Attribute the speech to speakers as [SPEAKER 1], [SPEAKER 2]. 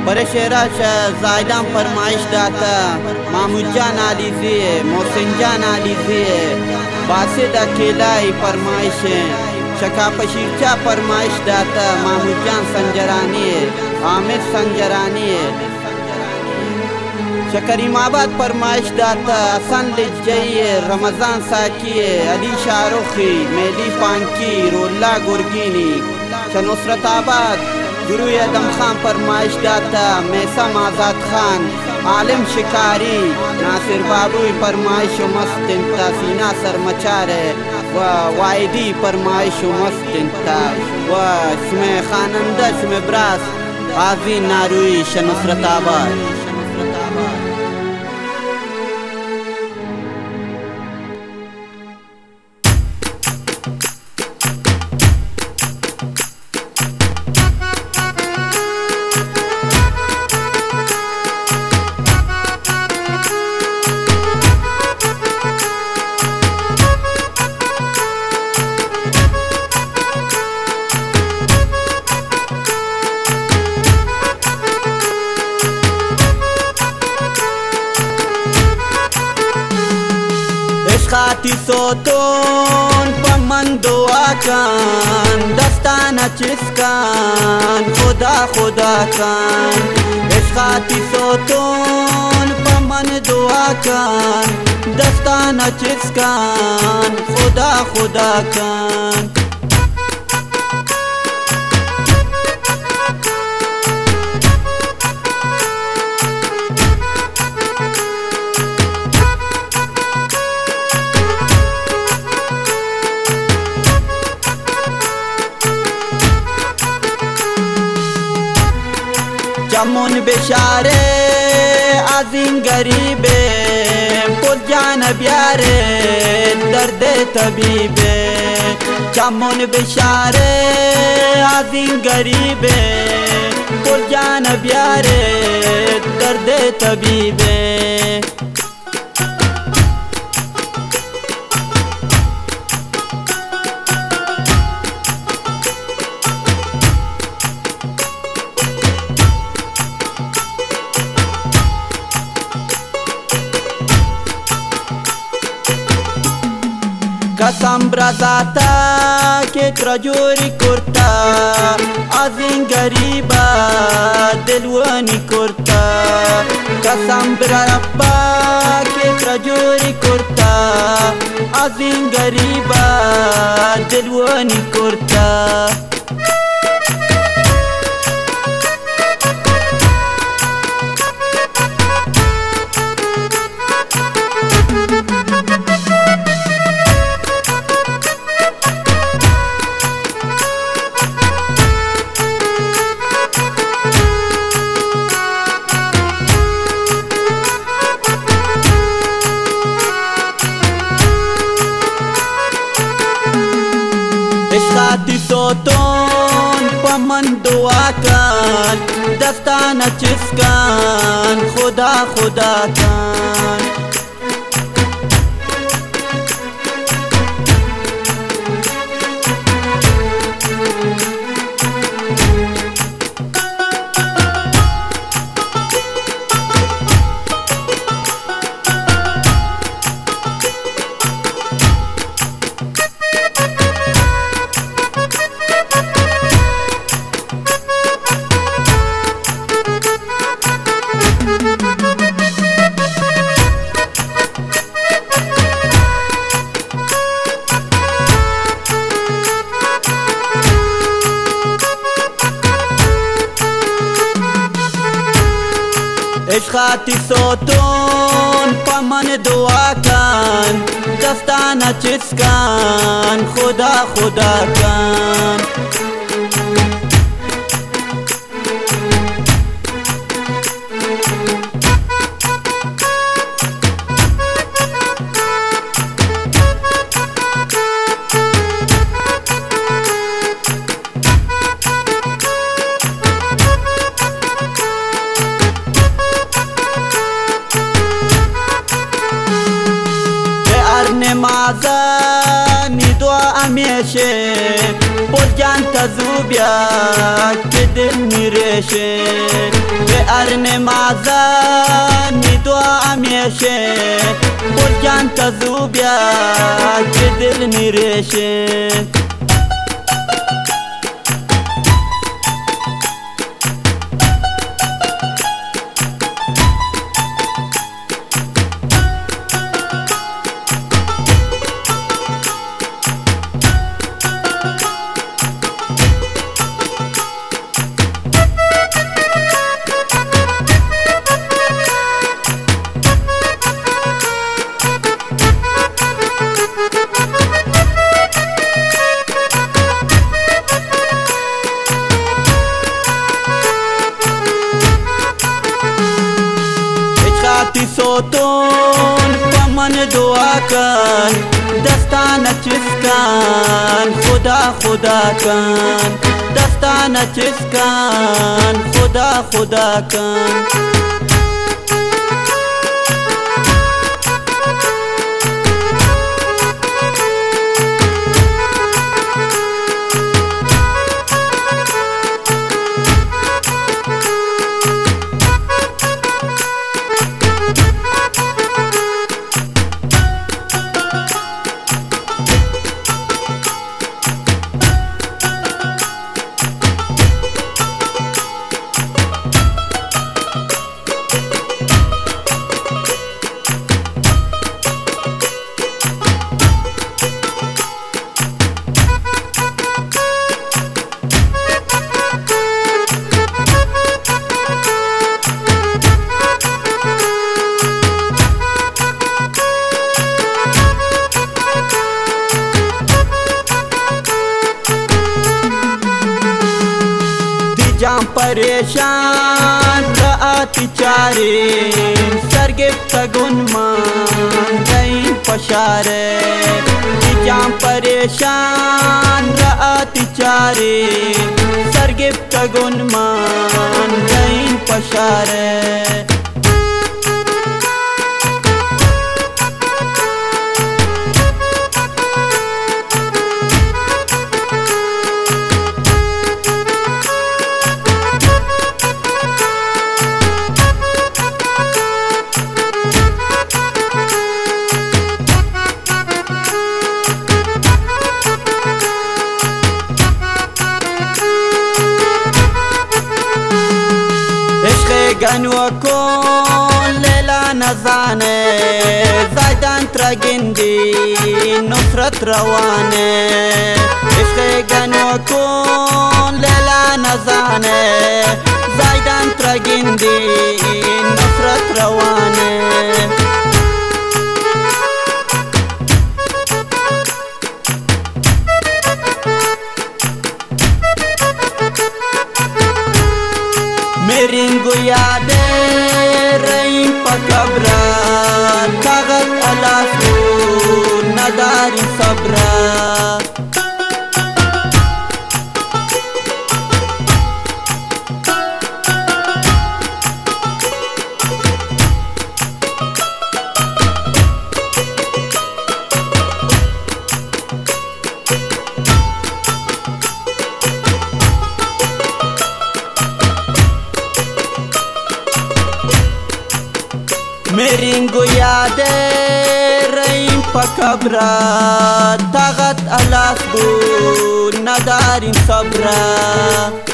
[SPEAKER 1] برای شعراش زایدان فرمایش داتا، محمود جان علیزی، محسن جان علیزی، باسط اکیلای فرمایش، شکاپ شیرچا فرمایش داتا، محمود جان سنجرانی، عامر سنجرانی، شکریم آباد فرمایش داتا، حسن لجئی، رمضان ساکی، علی شاروخی، مهدی پانکی، رولا گرگینی، نصرت آباد گروی ادم خان فرمایش داتا، میسم آزاد خان، عالم شکاری، ناصر بابوی فرمایش و مست انتا، سینا سرمچاره و وایدی فرمایش و مست انتا و اسم خاننده اسم براس غازی ناروی نصرت آباد. عشقاتی سوتون پا من دعا کن، دستانا چیز کن، خدا خدا کن. عشقاتی سوتون پا من دعا کن، دستانا چیز کن، خدا خدا کن. جمون بشاره از این گریبه، پر جان بیاره درد طبیبه. جمون بشاره از این گریبه، پر جان بیاره درد طبیبه. قسم برزاتا که ترجوری کرتا، از این گریبا دلوانی کرتا. قسم برابا که ترجوری کرتا، از این گریبا دلوانی کرتا. عشقاتی سوتون پا من دعا کن، دستانا چیز کن، خدا خدا کن. عشقاتی سوتون پا من دعا کن، دستانا چیز کن، خدا خدا کن. نمازانی دعا همیشه، پر جان تزوبیا که دل میرشه. به ارن معزن میدوا همیشه بول جان تزو بیا که دل نیریشه صوتون پمن دعا کن دستانه چسکن خدا خدا کن دستانه چسکن خدا خدا کن جام پریشان رآتی چارین سرگفت گنمان دین پشاره جام پریشان رآتی چارین سرگفت گنمان دین پشاره گنو کن لیلا نزانه زایدان ترگندی نصرت روانه عشق گنو کن لیلا نزانه زایدان ترگندی نصرت روانه میرینگو یاده ریم پا کبرا کاغذ علاسو نداری صبرا میرینگو یاده ریم پا کبرا طاقت الاس بود نداریم صبرا